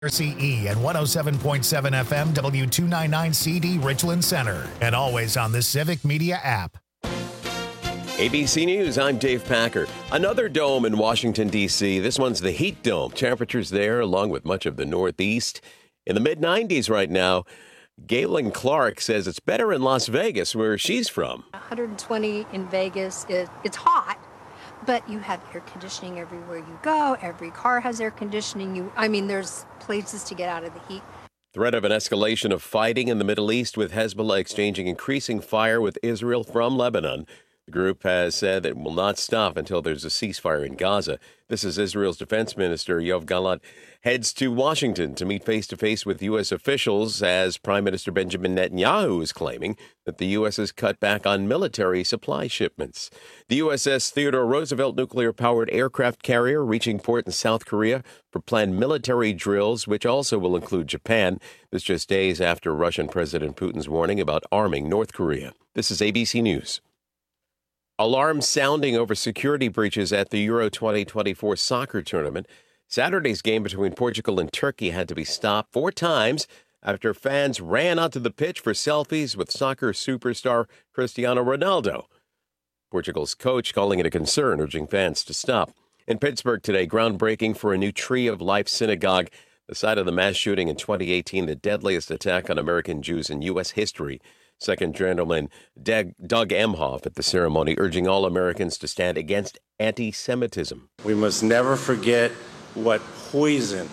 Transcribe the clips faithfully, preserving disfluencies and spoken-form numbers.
C E and one oh seven point seven F M W two ninety-nine C D Richland Center, and always on the Civic Media app. A B C News, I'm Dave Packer. Another dome in Washington, D C. This one's the Heat Dome. Temperatures there, along with much of the Northeast, in the mid nineties right now. Galen Clark says it's better in Las Vegas, where she's from. one hundred twenty in Vegas, it, it's hot. But you have air conditioning everywhere you go. Every car has air conditioning. You, I mean, there's places to get out of the heat. Threat of an escalation of fighting in the Middle East, with Hezbollah exchanging increasing fire with Israel from Lebanon. The group has said it will not stop until there's a ceasefire in Gaza. This is Israel's defense minister, Yoav Gallant, heads to Washington to meet face-to-face with U S officials as Prime Minister Benjamin Netanyahu is claiming that the U S has cut back on military supply shipments. The U S S Theodore Roosevelt nuclear-powered aircraft carrier reaching port in South Korea for planned military drills, which also will include Japan. This just days after Russian President Putin's warning about arming North Korea. This is A B C News. Alarms sounding over security breaches at the Euro twenty twenty-four soccer tournament. Saturday's game between Portugal and Turkey had to be stopped four times after fans ran onto the pitch for selfies with soccer superstar Cristiano Ronaldo. Portugal's coach calling it a concern, urging fans to stop. In Pittsburgh today, groundbreaking for a new Tree of Life synagogue, the site of the mass shooting in twenty eighteen, the deadliest attack on American Jews in U S history. Second Gentleman Doug, Doug Emhoff at the ceremony, urging all Americans to stand against anti-Semitism. We must never forget what poison,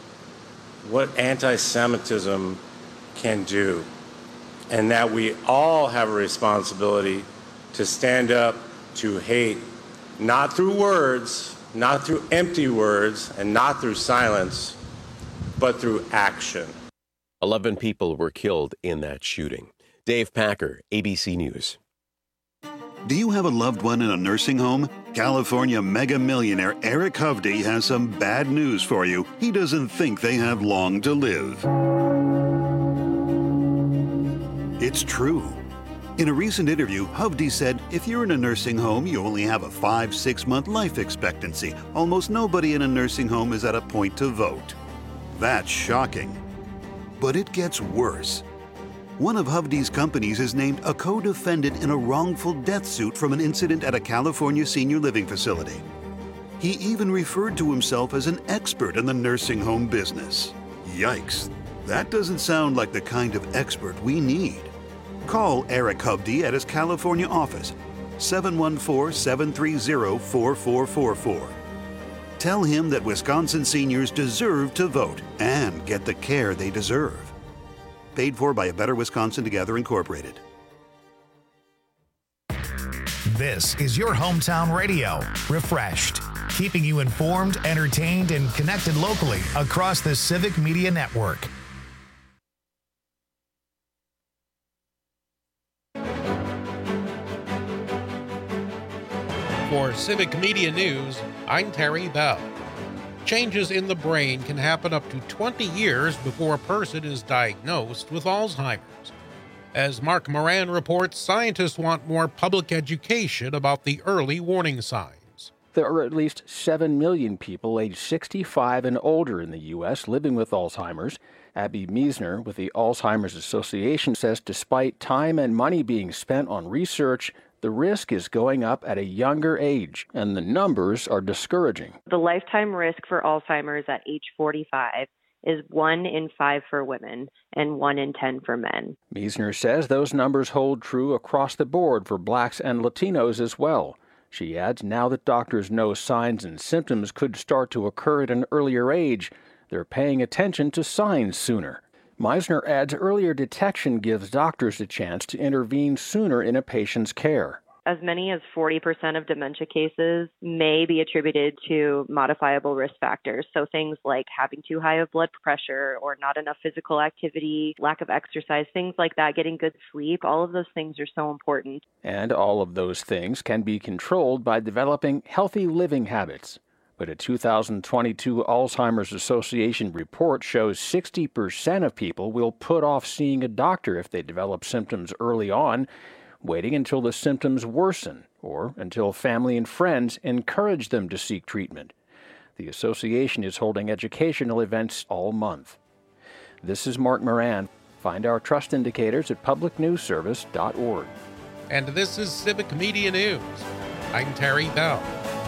what anti-Semitism can do, and that we all have a responsibility to stand up to hate, not through words, not through empty words, and not through silence, but through action. Eleven people were killed in that shooting. Dave Packer, A B C News. Do you have a loved one in a nursing home? California mega millionaire Eric Hovde has some bad news for you. He doesn't think they have long to live. It's true. In a recent interview, Hovde said, if you're in a nursing home, you only have a five, six month life expectancy. Almost nobody in a nursing home is at a point to vote. That's shocking. But it gets worse. One of Hovde's companies is named a co-defendant in a wrongful death suit from an incident at a California senior living facility. He even referred to himself as an expert in the nursing home business. Yikes. That doesn't sound like the kind of expert we need. Call Eric Hovde at his California office, seven one four, seven three zero, four four four four. Tell him that Wisconsin seniors deserve to vote and get the care they deserve. Paid for by A Better Wisconsin Together Incorporated. This is your hometown radio, Refreshed, keeping you informed, entertained, and connected locally across the Civic Media Network. For Civic Media News, I'm Terry Bell. Changes in the brain can happen up to twenty years before a person is diagnosed with Alzheimer's. As Mark Moran reports, scientists want more public education about the early warning signs. There are at least seven million people aged sixty-five and older in the U S living with Alzheimer's. Abby Meisner with the Alzheimer's Association says despite time and money being spent on research, the risk is going up at a younger age, and the numbers are discouraging. The lifetime risk for Alzheimer's at age forty-five is one in five for women and one in ten for men. Meisner says those numbers hold true across the board for blacks and Latinos as well. She adds now that doctors know signs and symptoms could start to occur at an earlier age, they're paying attention to signs sooner. Meisner adds earlier detection gives doctors a chance to intervene sooner in a patient's care. As many as forty percent of dementia cases may be attributed to modifiable risk factors. So things like having too high of blood pressure or not enough physical activity, lack of exercise, things like that, getting good sleep, all of those things are so important. And all of those things can be controlled by developing healthy living habits. But a two thousand twenty-two Alzheimer's Association report shows sixty percent of people will put off seeing a doctor if they develop symptoms early on, waiting until the symptoms worsen or until family and friends encourage them to seek treatment. The association is holding educational events all month. This is Mark Moran. Find our trust indicators at public news service dot org. And this is Civic Media News. I'm Terry Bell.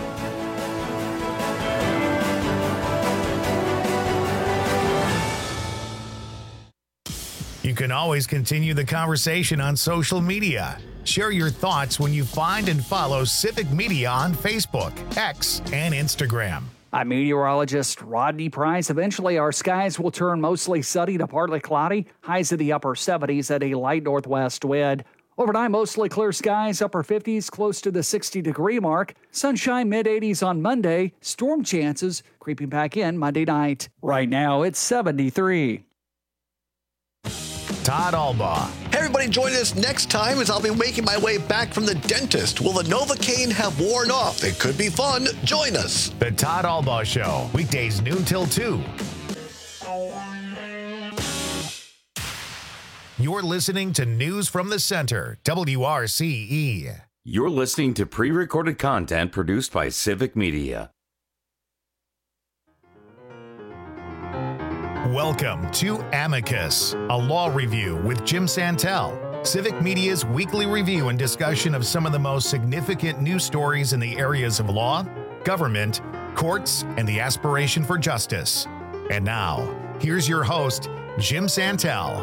You can always continue the conversation on social media. Share your thoughts when you find and follow Civic Media on Facebook, X, and Instagram. I'm meteorologist Rodney Price. Eventually, our skies will turn mostly sunny to partly cloudy. Highs in the upper seventies at a light northwest wind. Overnight, mostly clear skies, upper fifties, close to the sixty-degree mark. Sunshine, mid-eighties on Monday. Storm chances creeping back in Monday night. Right now, it's seventy-three. Todd Albaugh. Hey everybody, join us next time as I'll be making my way back from the dentist. Will the Novocaine have worn off? It could be fun. Join us. The Todd Albaugh Show, weekdays noon till two. You're listening to News from the Center, W R C E. You're listening to pre-recorded content produced by Civic Media. Welcome to Amicus, a law review with Jim Santel, Civic Media's weekly review and discussion of some of the most significant news stories in the areas of law, government, courts, and the aspiration for justice. And now, here's your host, Jim Santel.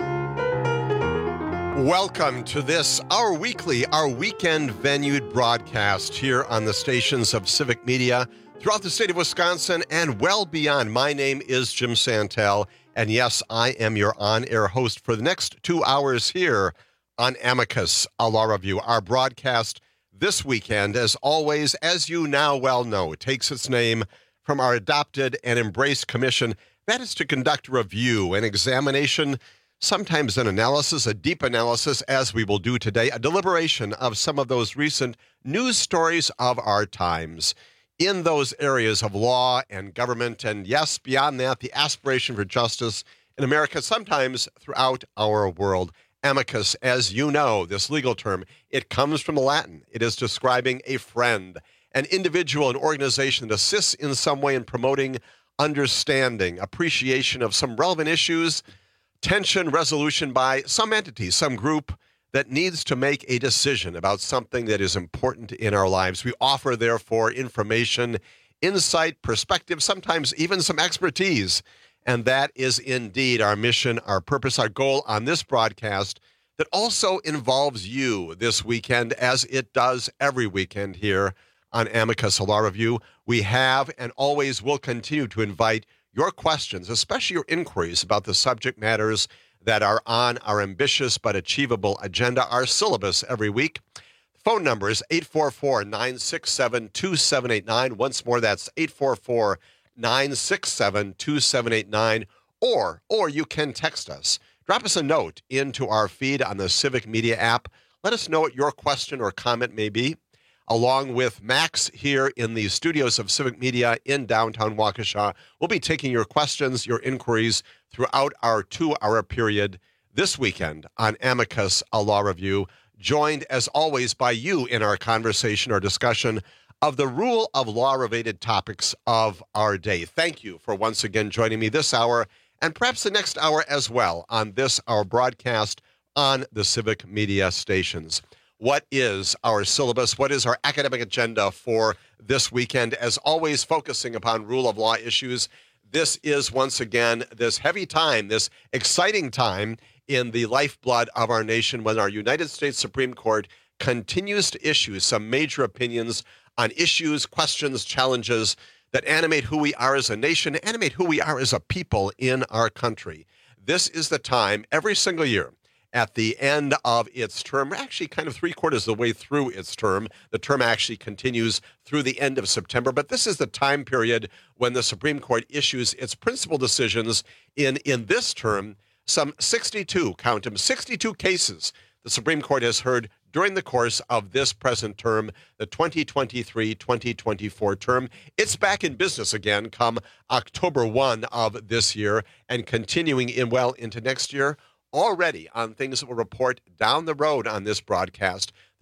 Welcome to this, our weekly, our weekend-venued broadcast here on the stations of Civic Media throughout the state of Wisconsin and well beyond. My name is Jim Santel, and yes, I am your on-air host for the next two hours here on Amicus, a law review. Our broadcast this weekend, as always, as you now well know, takes its name from our adopted and embraced commission. That is to conduct a review, an examination, sometimes an analysis, a deep analysis, as we will do today, a deliberation of some of those recent news stories of our times in those areas of law and government, and yes, beyond that, the aspiration for justice in America, sometimes throughout our world. Amicus, as you know, this legal term, it comes from the Latin. It is describing a friend, an individual, an organization that assists in some way in promoting understanding, appreciation of some relevant issues, tension resolution by some entity, some group that needs to make a decision about something that is important in our lives. We offer, therefore, information, insight, perspective, sometimes even some expertise. And that is indeed our mission, our purpose, our goal on this broadcast that also involves you this weekend, as it does every weekend here on Amicus Law Review. We have and always will continue to invite your questions, especially your inquiries about the subject matters that are on our ambitious but achievable agenda, our syllabus every week. Phone number is eight four four, nine six seven, two seven eight nine. Once more, that's eight four four, nine six seven, two seven eight nine. Or, or you can text us. Drop us a note into our feed on the Civic Media app. Let us know what your question or comment may be. Along with Max here in the studios of Civic Media in downtown Waukesha, we'll be taking your questions, your inquiries throughout our two-hour period this weekend on Amicus, a law review, joined as always by you in our conversation or discussion of the rule of law-related topics of our day. Thank you for once again joining me this hour and perhaps the next hour as well on this, our broadcast on the Civic Media stations. What is our syllabus? What is our academic agenda for this weekend? As always, focusing upon rule of law issues. This is, once again, this heavy time, this exciting time in the lifeblood of our nation when our United States Supreme Court continues to issue some major opinions on issues, questions, challenges that animate who we are as a nation, animate who we are as a people in our country. This is the time every single year at the end of its term, actually kind of three quarters of the way through its term. The term actually continues through the end of September, but this is the time period when the Supreme Court issues its principal decisions in, in this term. Some sixty-two, count them, sixty-two cases the Supreme Court has heard during the course of this present term, the twenty twenty-three twenty twenty-four term. It's back in business again come October first of this year and continuing in well into next year. Already on things that we'll report down the road on this broadcast,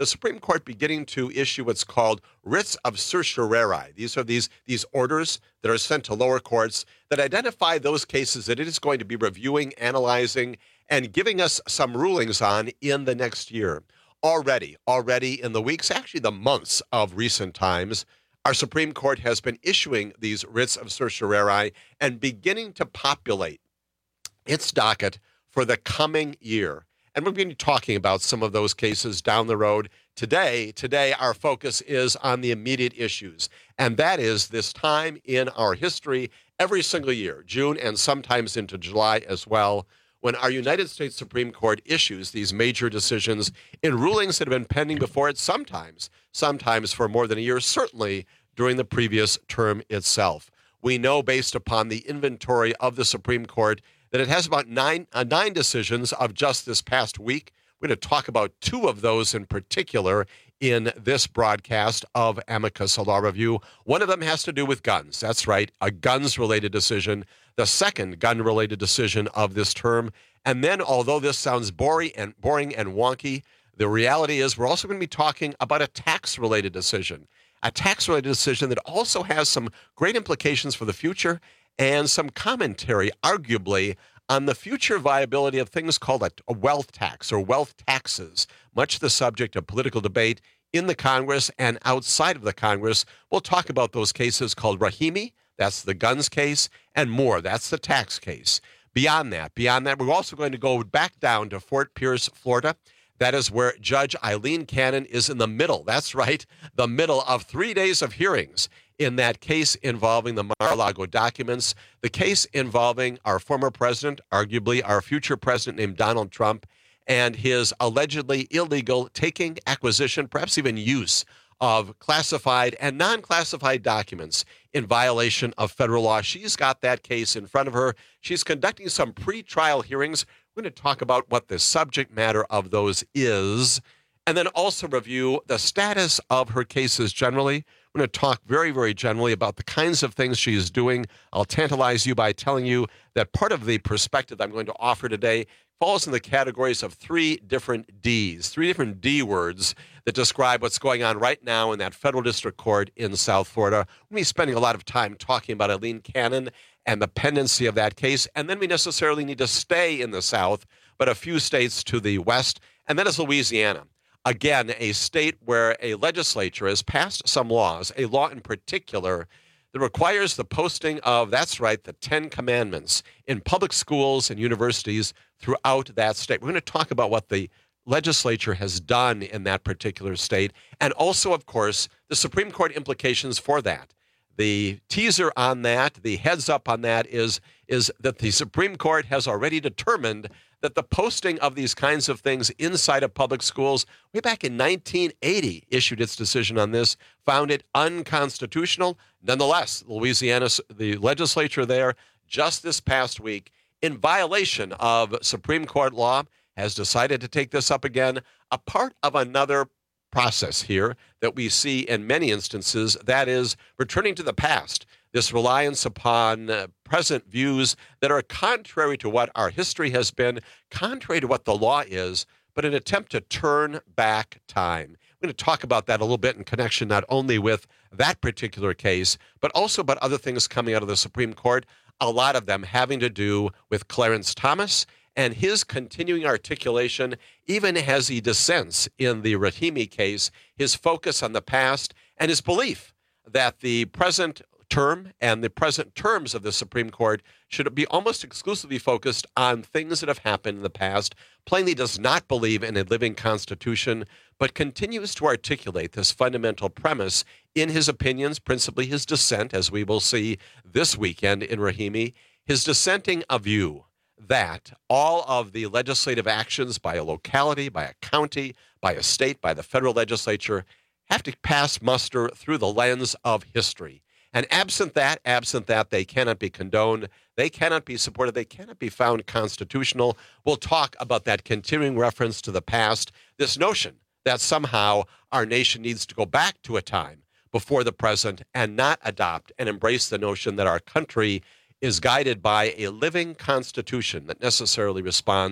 the Supreme Court beginning to issue what's called writs of certiorari. These are these, these orders that are sent to lower courts that identify those cases that it is going to be reviewing, analyzing, and giving us some rulings on in the next year. Already, already in the weeks, actually the months of recent times, our Supreme Court has been issuing these writs of certiorari and beginning to populate its docket for the coming year. And we're going to be talking about some of those cases down the road. Today, today our focus is on the immediate issues, and that is this time in our history every single year, June and sometimes into July as well, when our United States Supreme Court issues these major decisions in rulings that have been pending before it sometimes, sometimes for more than a year, certainly during the previous term itself. We know based upon the inventory of the Supreme Court that it has about nine, uh, nine decisions of just this past week. We're going to talk about two of those in particular in this broadcast of Amicus, a Law Review. One of them has to do with guns. That's right, a guns-related decision, the second gun-related decision of this term. And then, although this sounds boring and boring and wonky, the reality is we're also going to be talking about a tax-related decision, a tax-related decision that also has some great implications for the future and some commentary, arguably, on the future viability of things called a, a wealth tax or wealth taxes, much the subject of political debate in the Congress and outside of the Congress. We'll talk about those cases called Rahimi, that's the guns case, and more, that's the tax case. Beyond that, beyond that, we're also going to go back down to Fort Pierce, Florida. That is where Judge Eileen Cannon is in the middle, that's right, the middle of three days of hearings in that case involving the Mar-a-Lago documents, the case involving our former president, arguably our future president named Donald Trump, and his allegedly illegal taking, acquisition, perhaps even use of classified and non-classified documents in violation of federal law. She's got that case in front of her. She's conducting some pre-trial hearings. We're going to talk about what the subject matter of those is, and then also review the status of her cases generally. We're going to talk very, very generally about the kinds of things she's doing. I'll tantalize you by telling you that part of the perspective I'm going to offer today falls in the categories of three different Ds, three different D words that describe what's going on right now in that federal district court in South Florida. We're going to be spending a lot of time talking about Eileen Cannon and the pendency of that case, and then we necessarily need to stay in the South, but a few states to the west, and that is Louisiana. Again, a state where a legislature has passed some laws, a law in particular that requires the posting of, that's right, the Ten Commandments in public schools and universities throughout that state. We're going to talk about what the legislature has done in that particular state, and also, of course, the Supreme Court implications for that. The teaser on that, the heads up on that is, is that the Supreme Court has already determined that the posting of these kinds of things inside of public schools, way back in nineteen eighty, issued its decision on this, found it unconstitutional. Nonetheless, Louisiana, the legislature there, just this past week, in violation of Supreme Court law, has decided to take this up again, a part of another process here that we see in many instances, that is returning to the past, this reliance upon uh, present views that are contrary to what our history has been, contrary to what the law is, but an attempt to turn back time. We're going to talk about that a little bit in connection not only with that particular case, but also about other things coming out of the Supreme Court, a lot of them having to do with Clarence Thomas and his continuing articulation, even as he dissents in the Rahimi case, his focus on the past and his belief that the present term and the present terms of the Supreme Court should be almost exclusively focused on things that have happened in the past, plainly does not believe in a living constitution, but continues to articulate this fundamental premise in his opinions, principally his dissent, as we will see this weekend in Rahimi, his dissenting a view that all of the legislative actions by a locality, by a county, by a state, by the federal legislature have to pass muster through the lens of history. And absent that, absent that, they cannot be condoned, they cannot be supported, they cannot be found constitutional. We'll talk about that continuing reference to the past, this notion that somehow our nation needs to go back to a time before the present and not adopt and embrace the notion that our country is guided by a living constitution that necessarily responds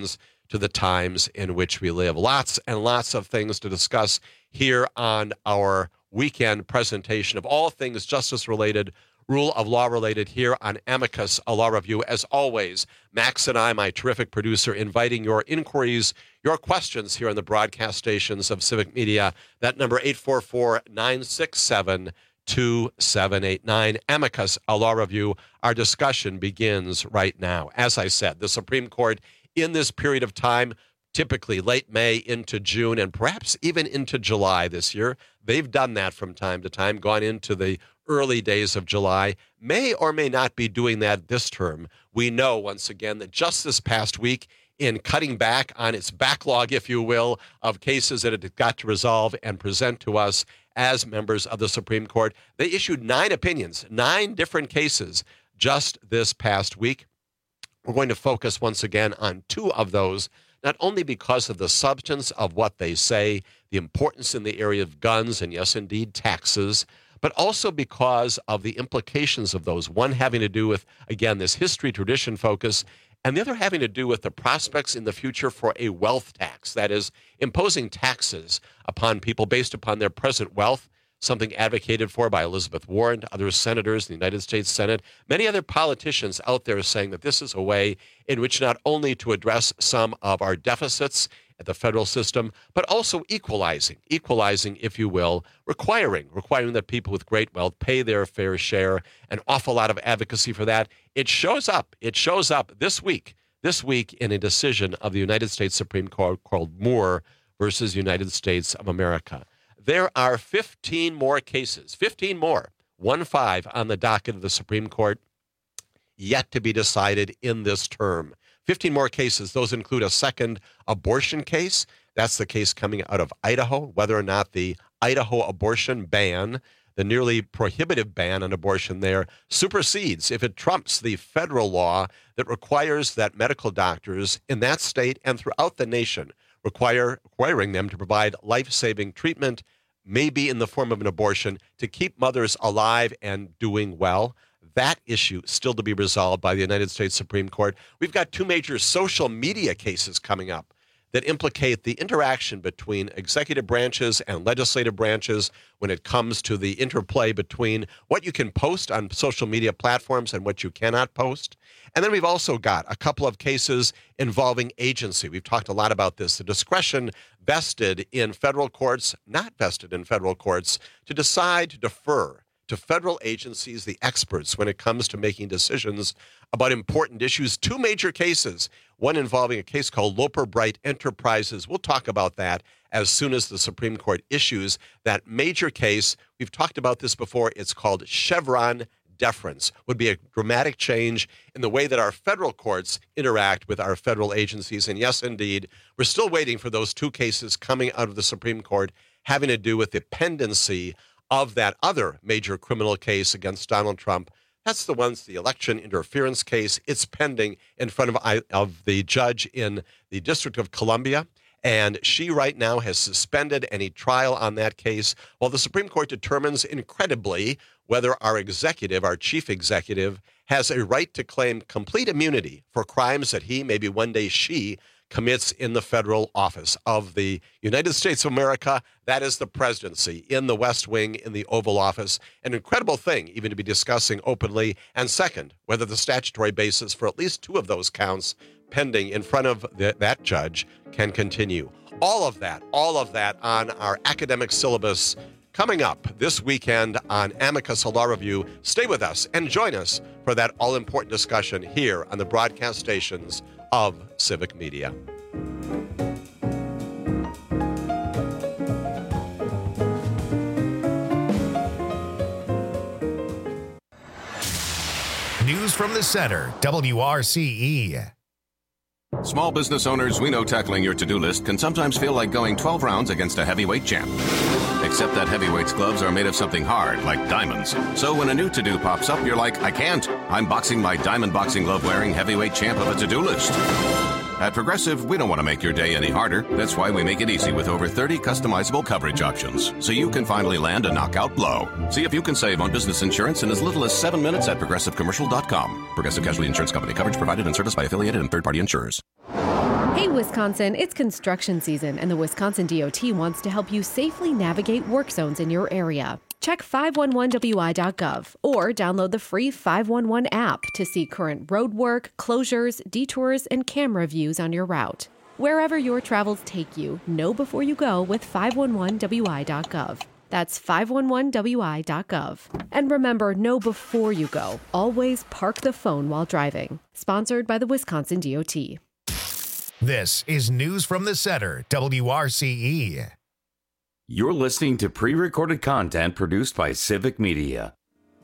to the times in which we live. Lots and lots of things to discuss here on our weekend presentation of all things justice-related, rule of law related here on Amicus, a law review. As always, Max and I, my terrific producer, inviting your inquiries, your questions here on the broadcast stations of Civic Media. That number, eight four four, nine six seven, two seven eight nine. Amicus, a law review. Our discussion begins right now. As I said, the Supreme Court in this period of time, typically late May into June and perhaps even into July this year. They've done that from time to time, gone into the early days of July, may or may not be doing that this term. We know, once again, that just this past week, in cutting back on its backlog, if you will, of cases that it got to resolve and present to us as members of the Supreme Court, they issued nine opinions, nine different cases just this past week. We're going to focus once again on two of those, not only because of the substance of what they say, the importance in the area of guns and, yes, indeed, taxes, but also because of the implications of those, one having to do with, again, this history tradition focus, and the other having to do with the prospects in the future for a wealth tax, that is, imposing taxes upon people based upon their present wealth, something advocated for by Elizabeth Warren, other senators in the United States Senate, many other politicians out there saying that this is a way in which not only to address some of our deficits at the federal system, but also equalizing, equalizing, if you will, requiring, requiring that people with great wealth pay their fair share, an awful lot of advocacy for that. It shows up, it shows up this week, this week in a decision of the United States Supreme Court called Moore versus United States of America. There are fifteen more cases, fifteen more, one five on the docket of the Supreme Court yet to be decided in this term. fifteen more cases. Those include a second abortion case. That's the case coming out of Idaho, whether or not the Idaho abortion ban, the nearly prohibitive ban on abortion there, supersedes, if it trumps the federal law that requires that medical doctors in that state and throughout the nation require requiring them to provide life-saving treatment, maybe in the form of an abortion, to keep mothers alive and doing well. That issue still to be resolved by the United States Supreme Court. We've got two major social media cases coming up that implicate the interaction between executive branches and legislative branches when it comes to the interplay between what you can post on social media platforms and what you cannot post. And then we've also got a couple of cases involving agency. We've talked a lot about this, the discretion vested in federal courts, not vested in federal courts, to decide to defer to federal agencies, the experts, when it comes to making decisions about important issues. Two major cases, one involving a case called Loper Bright Enterprises. We'll talk about that as soon as the Supreme Court issues that major case. We've talked about this before. It's called Chevron deference. Would be a dramatic change in the way that our federal courts interact with our federal agencies. And yes, indeed, we're still waiting for those two cases coming out of the Supreme Court having to do with the pendency of that other major criminal case against Donald Trump. That's the ones, the election interference case. It's pending in front of, of the judge in the District of Columbia. And she right now has suspended any trial on that case while the Supreme Court determines incredibly whether our executive, our chief executive, has a right to claim complete immunity for crimes that he, maybe one day she, commits in the federal office of the United States of America. That is the presidency in the West Wing, in the Oval Office. An incredible thing even to be discussing openly. And second, whether the statutory basis for at least two of those counts pending in front of the, that judge can continue. All of that, all of that on our academic syllabus coming up this weekend on Amicus, a Law Review. Stay with us and join us for that all-important discussion here on the broadcast stations of Civic Media. News from the center, W R C E. Small business owners, we know tackling your to-do list can sometimes feel like going twelve rounds against a heavyweight champ. Except that heavyweight's gloves are made of something hard, like diamonds. So when a new to-do pops up, you're like, I can't. I'm boxing my diamond boxing glove-wearing heavyweight champ of a to-do list. At Progressive, we don't want to make your day any harder. That's why we make it easy with over thirty customizable coverage options, so you can finally land a knockout blow. See if you can save on business insurance in as little as seven minutes at progressive commercial dot com. Progressive Casualty Insurance Company. Coverage provided and serviced by affiliated and third-party insurers. Hey, Wisconsin, it's construction season, and the Wisconsin D O T wants to help you safely navigate work zones in your area. Check five one one W I dot gov or download the free five one one app to see current road work, closures, detours, and camera views on your route. Wherever your travels take you, know before you go with five one one W I dot gov. That's five one one W I dot gov. And remember, know before you go. Always park the phone while driving. Sponsored by the Wisconsin D O T. This is News from the Center, W R C E. You're listening to pre-recorded content produced by Civic Media.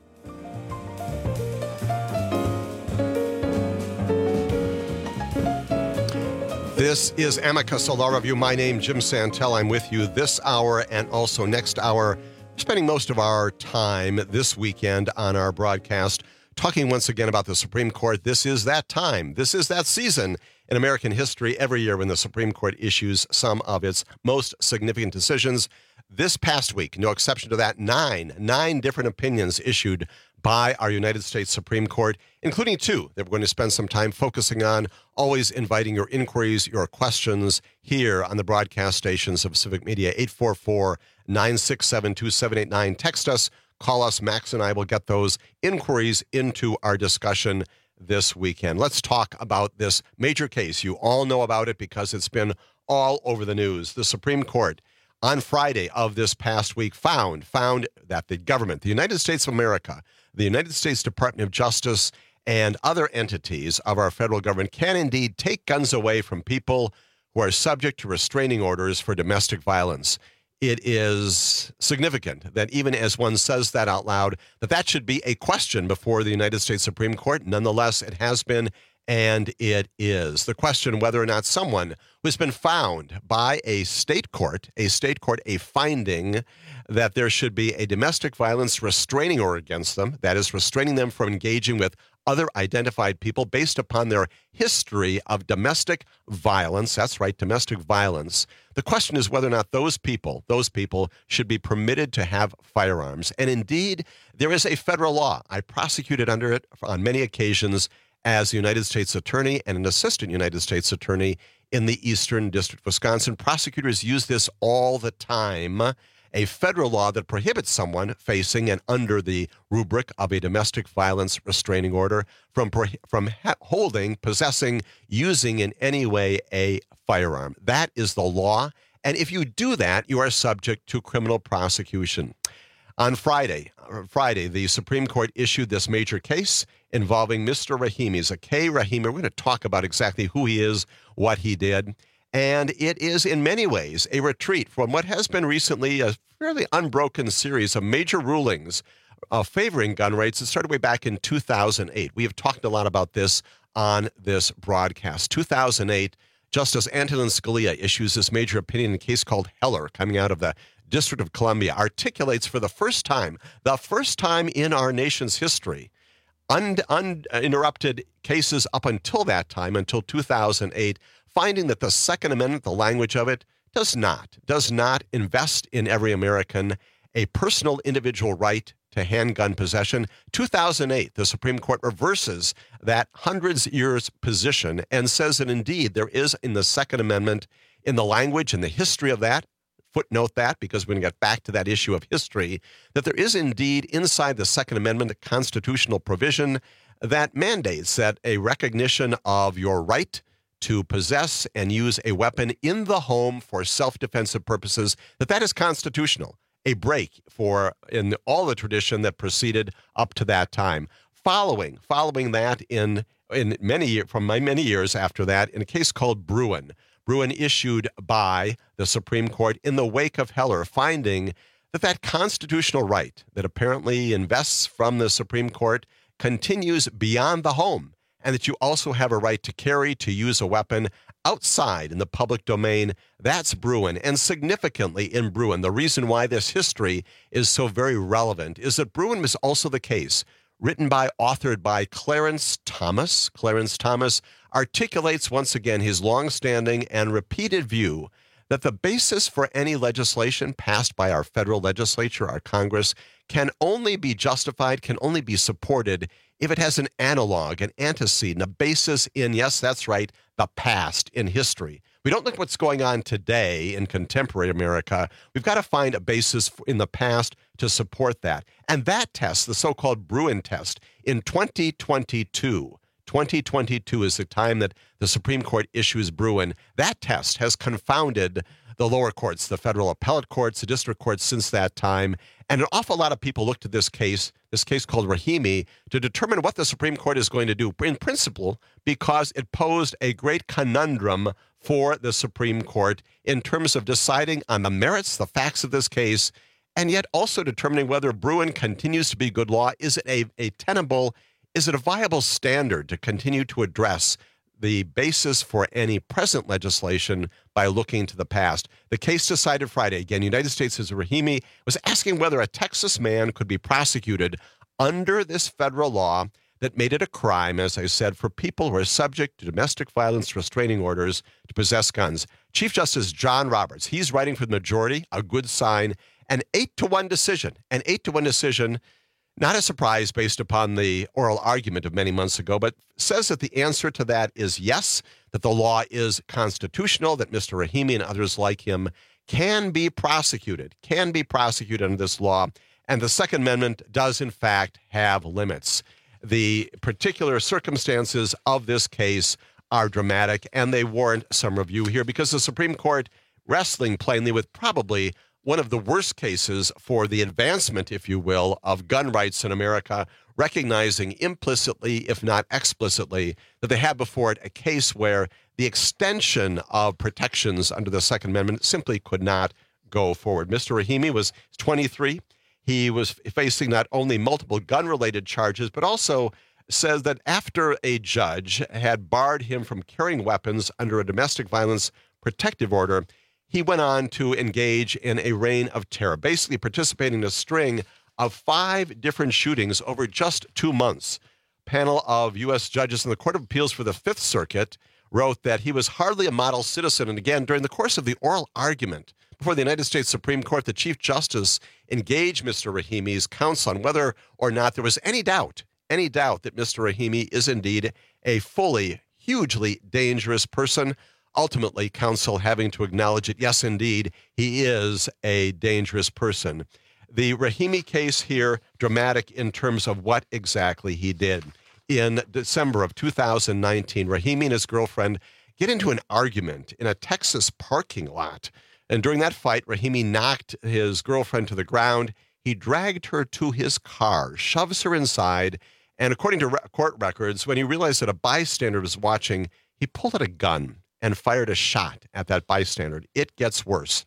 This is Amicus, a law review. My name, Jim Santel. I'm with you this hour and also next hour. We're spending most of our time this weekend on our broadcast talking once again about the Supreme Court. This is that time. This is that season in American history every year when the Supreme Court issues some of its most significant decisions. This past week, no exception to that, nine, nine different opinions issued by our United States Supreme Court, including two that we're going to spend some time focusing on, always inviting your inquiries, your questions here on the broadcast stations of Civic Media. Eight four four, nine six seven, two seven eight nine. Text us, call us. Max and I will get those inquiries into our discussion this weekend. Let's talk about this major case. You all know about it because it's been all over the news. The Supreme Court on Friday of this past week found, found that the government, the United States of America, the United States Department of Justice, and other entities of our federal government can indeed take guns away from people who are subject to restraining orders for domestic violence. It is significant that even as one says that out loud, that that should be a question before the United States Supreme Court. Nonetheless, it has been, and it is. The question whether or not someone who's been found by a state court, a state court, a finding that there should be a domestic violence restraining order against them, that is restraining them from engaging with other identified people based upon their history of domestic violence. That's right, domestic violence. The question is whether or not those people, those people should be permitted to have firearms. And indeed, there is a federal law. I prosecuted under it on many occasions as the United States Attorney and an assistant United States Attorney in the Eastern District of Wisconsin. Prosecutors use this all the time. A federal law that prohibits someone facing and under the rubric of a domestic violence restraining order from from ha- holding, possessing, using in any way a firearm. That is the law. And if you do that, you are subject to criminal prosecution. On Friday, Friday, the Supreme Court issued this major case involving Mister Rahimi, Zackay Rahimi. We're going to talk about exactly who he is, what he did. And it is in many ways a retreat from what has been recently a fairly unbroken series of major rulings uh, favoring gun rights. It started way back in two thousand eight. We have talked a lot about this on this broadcast. two thousand eight, Justice Antonin Scalia issues this major opinion in a case called Heller, coming out of the District of Columbia, articulates for the first time, the first time in our nation's history, un- uninterrupted cases up until that time, until two thousand eight, finding that the Second Amendment, the language of it, does not, does not invest in every American a personal individual right to handgun possession. two thousand eight, the Supreme Court reverses that hundreds years position and says that indeed there is in the Second Amendment, in the language and the history of that, footnote that because we're going to get back to that issue of history, that there is indeed inside the Second Amendment a constitutional provision that mandates that a recognition of your right to possess and use a weapon in the home for self-defensive purposes, that that is constitutional, a break for in all the tradition that proceeded up to that time. Following, following that in in many from my many years after that, in a case called Bruen, Bruen issued by the Supreme Court in the wake of Heller, finding that that constitutional right that apparently invests from the Supreme Court continues beyond the home, and that you also have a right to carry, to use a weapon outside in the public domain. That's Bruen. And significantly in Bruen, the reason why this history is so very relevant is that Bruen was also the case written by, authored by Clarence Thomas. Clarence Thomas articulates once again his longstanding and repeated view that the basis for any legislation passed by our federal legislature, our Congress, can only be justified, can only be supported if it has an analog, an antecedent, a basis in, yes, that's right, the past, in history. We don't look at what's going on today in contemporary America. We've got to find a basis in the past to support that. And that test, the so-called Bruen test, in twenty twenty-two, twenty twenty-two is the time that the Supreme Court issues Bruen. That test has confounded the lower courts, the federal appellate courts, the district courts since that time. And an awful lot of people looked at this case, this case called Rahimi, to determine what the Supreme Court is going to do, in principle, because it posed a great conundrum for the Supreme Court in terms of deciding on the merits, the facts of this case, and yet also determining whether Bruen continues to be good law. Is it a, a tenable, is it a viable standard to continue to address the basis for any present legislation by looking to the past? The case decided Friday. Again, United States v. Rahimi was asking whether a Texas man could be prosecuted under this federal law that made it a crime, as I said, for people who are subject to domestic violence restraining orders to possess guns. Chief Justice John Roberts, he's writing for the majority, a good sign, an eight to one decision, an eight to one decision. Not a surprise based upon the oral argument of many months ago, but says that the answer to that is yes, that the law is constitutional, that Mister Rahimi and others like him can be prosecuted, can be prosecuted under this law, and the Second Amendment does, in fact, have limits. The particular circumstances of this case are dramatic, and they warrant some review here because the Supreme Court, wrestling plainly with probably one of the worst cases for the advancement, if you will, of gun rights in America, recognizing implicitly, if not explicitly, that they have before it a case where the extension of protections under the Second Amendment simply could not go forward. Mister Rahimi was twenty-three. He was facing not only multiple gun-related charges, but also says that after a judge had barred him from carrying weapons under a domestic violence protective order, he went on to engage in a reign of terror, basically participating in a string of five different shootings over just two months. A panel of U S judges in the Court of Appeals for the Fifth Circuit wrote that he was hardly a model citizen. And again, during the course of the oral argument before the United States Supreme Court, the Chief Justice engaged Mister Rahimi's counsel on whether or not there was any doubt, any doubt that Mister Rahimi is indeed a fully, hugely dangerous person. Ultimately, counsel having to acknowledge it, yes, indeed, he is a dangerous person. The Rahimi case here, dramatic in terms of what exactly he did. In December of two thousand nineteen, Rahimi and his girlfriend get into an argument in a Texas parking lot. And during that fight, Rahimi knocked his girlfriend to the ground. He dragged her to his car, shoves her inside, and according to re- court records, when he realized that a bystander was watching, he pulled out a gun and fired a shot at that bystander. It gets worse.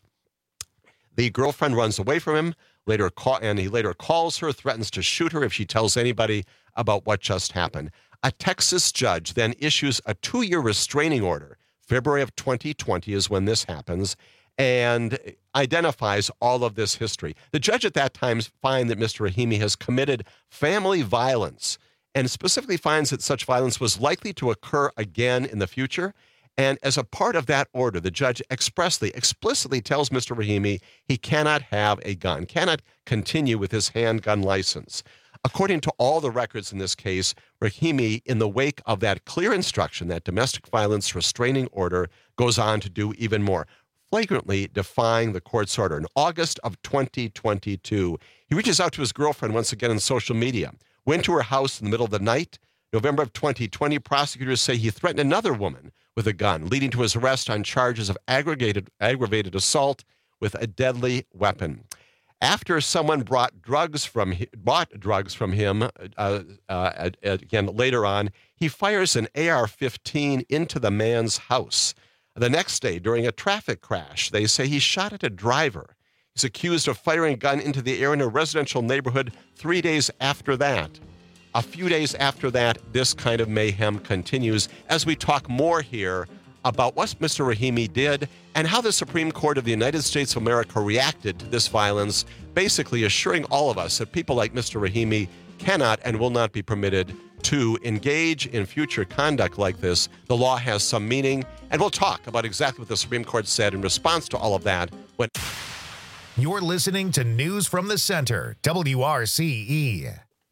The girlfriend runs away from him, later call, and he later calls her, threatens to shoot her if she tells anybody about what just happened. A Texas judge then issues a two-year restraining order. February of twenty twenty is when this happens, and identifies all of this history. The judge at that time finds that Mister Rahimi has committed family violence and specifically finds that such violence was likely to occur again in the future. And as a part of that order, the judge expressly, explicitly tells Mister Rahimi he cannot have a gun, cannot continue with his handgun license. According to all the records in this case, Rahimi, in the wake of that clear instruction, that domestic violence restraining order, goes on to do even more, flagrantly defying the court's order. In August of twenty twenty-two, he reaches out to his girlfriend once again on social media, went to her house in the middle of the night. November of twenty twenty, prosecutors say he threatened another woman with a gun, leading to his arrest on charges of aggravated, aggravated assault with a deadly weapon. After someone brought drugs from bought drugs from him, uh, uh, again later on, he fires an A R fifteen into the man's house. The next day, during a traffic crash, they say he shot at a driver. He's accused of firing a gun into the air in a residential neighborhood three days after that. A few days after that, this kind of mayhem continues as we talk more here about what Mister Rahimi did and how the Supreme Court of the United States of America reacted to this violence, basically assuring all of us that people like Mister Rahimi cannot and will not be permitted to engage in future conduct like this, the law has some meaning. And we'll talk about exactly what the Supreme Court said in response to all of that. When You're listening to News from the Center, W R C E.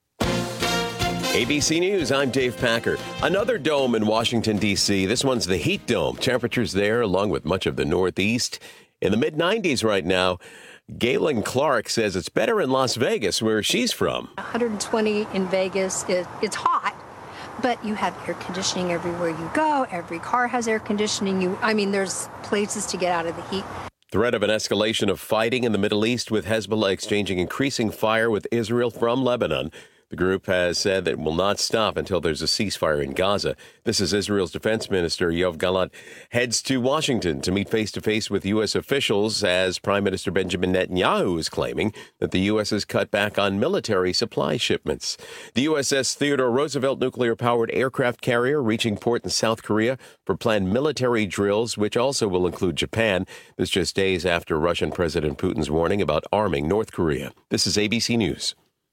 A B C News, I'm Dave Packer. Another dome in Washington, D C. This one's the heat dome. Temperatures there, along with much of the Northeast, in the mid nineties right now. Galen Clark says it's better in Las Vegas, where she's from. one hundred twenty in Vegas, it, it's hot, but you have air conditioning everywhere you go. Every car has air conditioning. You, I mean, there's places to get out of the heat. Threat of an escalation of fighting in the Middle East, with Hezbollah exchanging increasing fire with Israel from Lebanon. The group has said that it will not stop until there's a ceasefire in Gaza. This is Israel's defense minister, Yoav Gallant, heads to Washington to meet face-to-face with U S officials as Prime Minister Benjamin Netanyahu is claiming that the U S has cut back on military supply shipments. The U S S Theodore Roosevelt nuclear-powered aircraft carrier reaching port in South Korea for planned military drills, which also will include Japan. This just days after Russian President Putin's warning about arming North Korea. This is A B C News.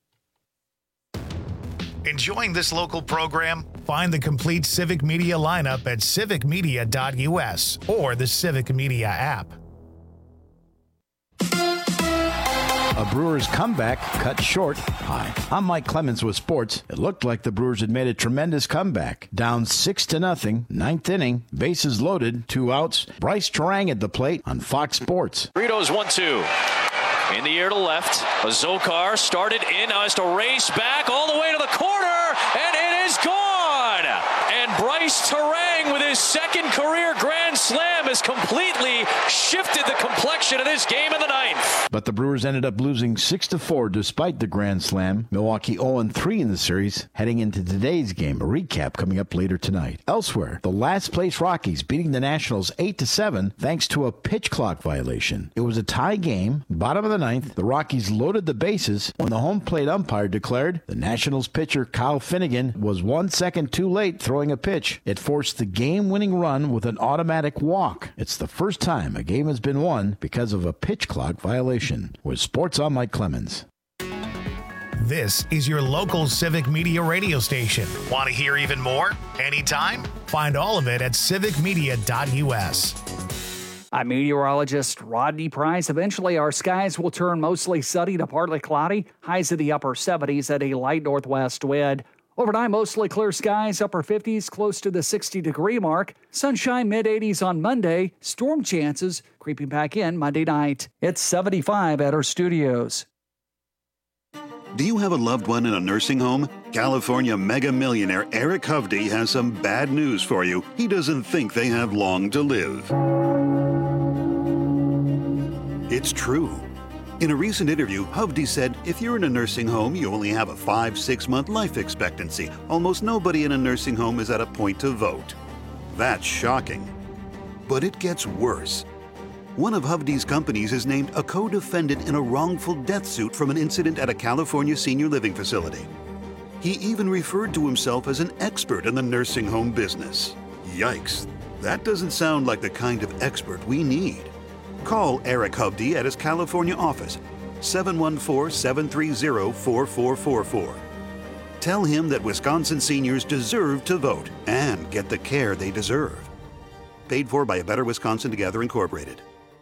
Enjoying this local program? Find the complete Civic Media lineup at civic media dot U S or the Civic Media app. A Brewers comeback cut short. Hi, I'm Mike Clemens with sports. It looked like the Brewers had made a tremendous comeback. Down six to nothing, ninth inning, bases loaded, two outs. Bryce Terang at the plate on Fox Sports. Fritos one two. In the air to left, Azokar started in, has to race back all the way to the corner, and it is gone! And Bryce Terang, with his second career grand slam, has completely shifted the complexion of this game in the ninth. But the Brewers ended up losing six to four despite the grand slam. Milwaukee oh and three in the series, heading into today's game. A recap coming up later tonight. Elsewhere, the last place Rockies beating the Nationals eight to seven thanks to a pitch clock violation. It was a tie game, bottom of the ninth. The Rockies loaded the bases when the home plate umpire declared the Nationals pitcher Kyle Finnegan was one second too late throwing a pitch. It forced the game-winning run with an automatic walk. It's the first time a game has been won because of a pitch clock violation. With Sports, I'm Mike Clemens. This is your local Civic Media radio station. Want to hear even more? Anytime? Find all of it at civic media dot U S. I'm meteorologist Rodney Price. Eventually, our skies will turn mostly sunny to partly cloudy. Highs in the upper seventies at a light northwest wind. Overnight, mostly clear skies, upper fifties, close to the sixty-degree mark. Sunshine, mid-eighties on Monday. Storm chances creeping back in Monday night. It's seventy-five at our studios. Do you have a loved one in a nursing home? California mega millionaire Eric Hovde has some bad news for you. He doesn't think they have long to live. It's true. In a recent interview, Hovde said, if you're in a nursing home, you only have a five, six month life expectancy. Almost nobody in a nursing home is at a point to vote. That's shocking. But it gets worse. One of Hovde's companies is named a co-defendant in a wrongful death suit from an incident at a California senior living facility. He even referred to himself as an expert in the nursing home business. Yikes. That doesn't sound like the kind of expert we need. Call Eric Hovde at his California office, seven one four, seven three zero, four four four four. Tell him that Wisconsin seniors deserve to vote and get the care they deserve. Paid for by A Better Wisconsin Together, Incorporated.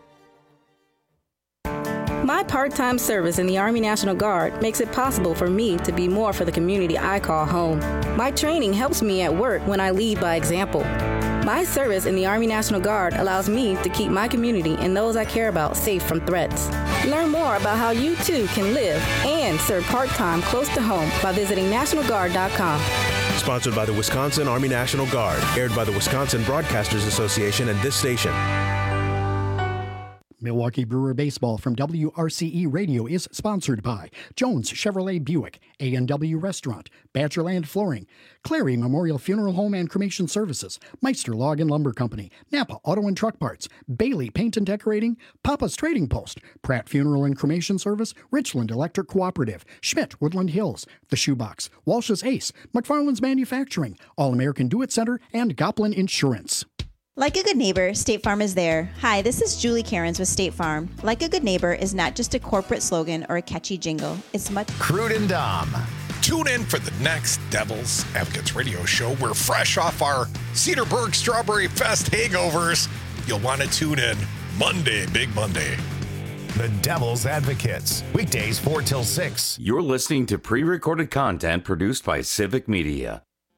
My part-time service in the Army National Guard makes it possible for me to be more for the community I call home. My training helps me at work when I lead by example. My service in the Army National Guard allows me to keep my community and those I care about safe from threats. Learn more about how you too can live and serve part-time close to home by visiting national guard dot com. Sponsored by the Wisconsin Army National Guard, aired by the Wisconsin Broadcasters Association and this station. Milwaukee Brewer Baseball from W R C E Radio is sponsored by Jones Chevrolet Buick, A and W Restaurant, Badgerland Flooring, Clary Memorial Funeral Home and Cremation Services, Meister Log and Lumber Company, Napa Auto and Truck Parts, Bailey Paint and Decorating, Papa's Trading Post, Pratt Funeral and Cremation Service, Richland Electric Cooperative, Schmidt Woodland Hills, The Shoebox, Walsh's Ace, McFarland's Manufacturing, All-American Do-It Center, and Goplin Insurance. Like a good neighbor, State Farm is there. Hi, this is Julie Cairns with State Farm. Like a good neighbor is not just a corporate slogan or a catchy jingle. It's much. Crude and Dom. Tune in for the next Devil's Advocates radio show. We're fresh off our Cedarburg Strawberry Fest hangovers. You'll want to tune in Monday, Big Monday. The Devil's Advocates, weekdays four till six. You're listening to pre-recorded content produced by Civic Media.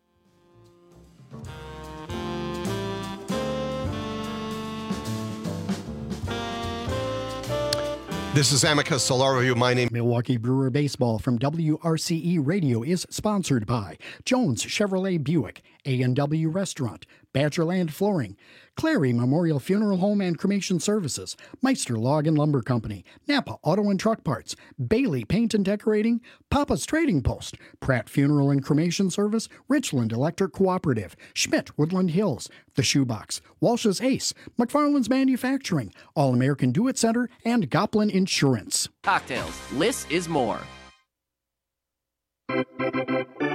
This is Amicus, a law review. My name. Milwaukee Brewer Baseball from W R C E Radio is sponsored by Jones Chevrolet Buick, A and W Restaurant, Badgerland Flooring, Clary Memorial Funeral Home and Cremation Services, Meister Log and Lumber Company, Napa Auto and Truck Parts, Bailey Paint and Decorating, Papa's Trading Post, Pratt Funeral and Cremation Service, Richland Electric Cooperative, Schmidt Woodland Hills, The Shoebox, Walsh's Ace, McFarland's Manufacturing, All American Do It Center, and Goplin Insurance. Cocktails. Less is more.